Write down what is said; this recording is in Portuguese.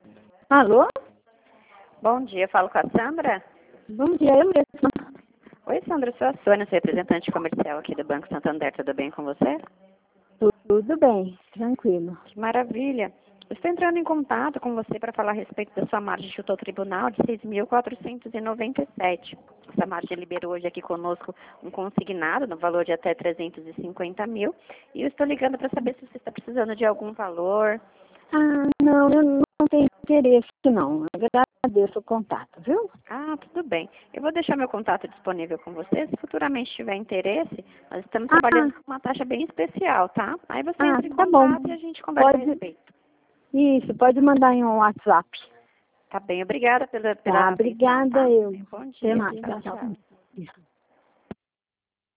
Alô? Bom dia, falo com a Sandra. Bom dia, eu mesma. Oi, Sandra, sou a Sônia, sou representante comercial aqui do Banco Santander. Tudo bem com você? Tudo bem, tranquilo. Que maravilha. Eu estou entrando em contato com você para falar a respeito da sua margem junto ao tribunal de 6.497. Essa margem liberou hoje aqui conosco um consignado no valor de até 350 mil. E eu estou ligando para saber se você está precisando de algum valor. Ah, não, eu não tenho interesse, não. Agradeço o contato, viu? Ah, tudo bem. Eu vou deixar meu contato disponível com você. Se futuramente tiver interesse, nós estamos Ah, trabalhando com uma taxa bem especial, tá? Aí você entra em tá bom. contato e a gente conversa a respeito. Isso, pode mandar em um WhatsApp. Tá bem, obrigada pela Tá, atenção, obrigada tá? eu. Bom Até dia. mais. Tchau, tchau. Tchau.